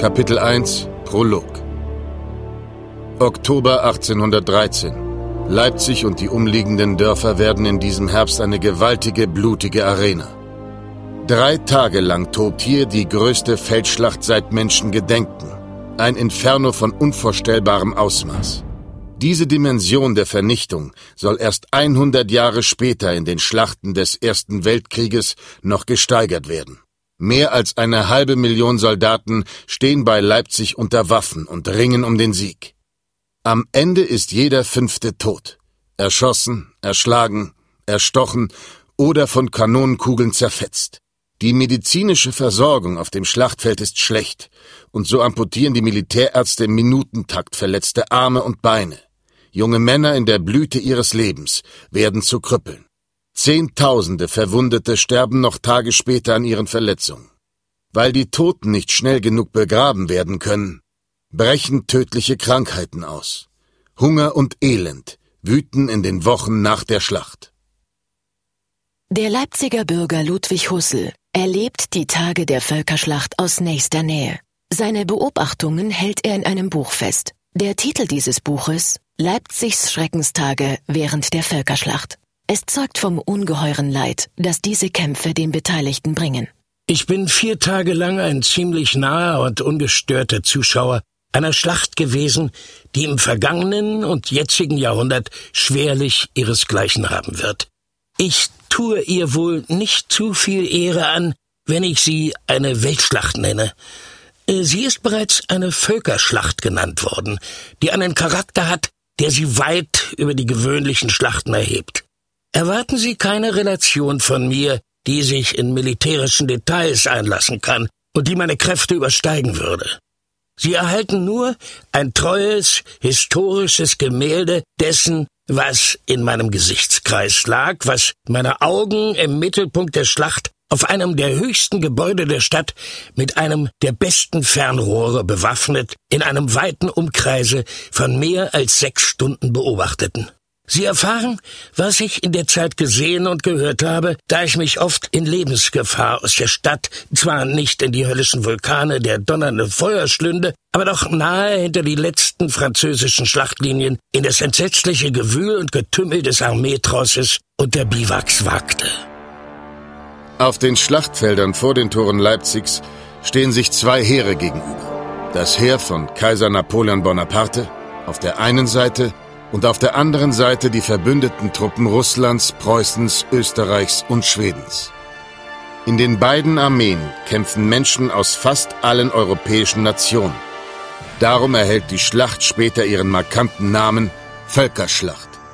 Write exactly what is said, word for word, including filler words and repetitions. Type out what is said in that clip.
Kapitel eins, Prolog. Oktober achtzehnhundertdreizehn. Leipzig und die umliegenden Dörfer werden in diesem Herbst eine gewaltige, blutige Arena. Drei Tage lang tobt hier die größte Feldschlacht seit Menschengedenken. Ein Inferno von unvorstellbarem Ausmaß. Diese Dimension der Vernichtung soll erst hundert Jahre später in den Schlachten des Ersten Weltkrieges noch gesteigert werden. Mehr als eine halbe Million Soldaten stehen bei Leipzig unter Waffen und ringen um den Sieg. Am Ende ist jeder Fünfte tot. Erschossen, erschlagen, erstochen oder von Kanonenkugeln zerfetzt. Die medizinische Versorgung auf dem Schlachtfeld ist schlecht und so amputieren die Militärärzte im Minutentakt verletzte Arme und Beine. Junge Männer in der Blüte ihres Lebens werden zu Krüppeln. Zehntausende Verwundete sterben noch Tage später an ihren Verletzungen. Weil die Toten nicht schnell genug begraben werden können, brechen tödliche Krankheiten aus. Hunger und Elend wüten in den Wochen nach der Schlacht. Der Leipziger Bürger Ludwig Hussel erlebt die Tage der Völkerschlacht aus nächster Nähe. Seine Beobachtungen hält er in einem Buch fest. Der Titel dieses Buches: Leipzigs Schreckenstage während der Völkerschlacht. Es zeugt vom ungeheuren Leid, das diese Kämpfe den Beteiligten bringen. Ich bin vier Tage lang ein ziemlich naher und ungestörter Zuschauer einer Schlacht gewesen, die im vergangenen und jetzigen Jahrhundert schwerlich ihresgleichen haben wird. Ich tue ihr wohl nicht zu viel Ehre an, wenn ich sie eine Weltschlacht nenne. Sie ist bereits eine Völkerschlacht genannt worden, die einen Charakter hat, der sie weit über die gewöhnlichen Schlachten erhebt. Erwarten Sie keine Relation von mir, die sich in militärischen Details einlassen kann und die meine Kräfte übersteigen würde. Sie erhalten nur ein treues, historisches Gemälde dessen, was in meinem Gesichtskreis lag, was meine Augen im Mittelpunkt der Schlacht auf einem der höchsten Gebäude der Stadt mit einem der besten Fernrohre bewaffnet in einem weiten Umkreise von mehr als sechs Stunden beobachteten. Sie erfahren, was ich in der Zeit gesehen und gehört habe, da ich mich oft in Lebensgefahr aus der Stadt, zwar nicht in die höllischen Vulkane der donnernden Feuer schlünde, aber doch nahe hinter die letzten französischen Schlachtlinien in das entsetzliche Gewühl und Getümmel des Armeetrosses und der Biwaks wagte. Auf den Schlachtfeldern vor den Toren Leipzigs stehen sich zwei Heere gegenüber. Das Heer von Kaiser Napoleon Bonaparte auf der einen Seite und auf der anderen Seite die verbündeten Truppen Russlands, Preußens, Österreichs und Schwedens. In den beiden Armeen kämpfen Menschen aus fast allen europäischen Nationen. Darum erhält die Schlacht später ihren markanten Namen Völkerschlacht.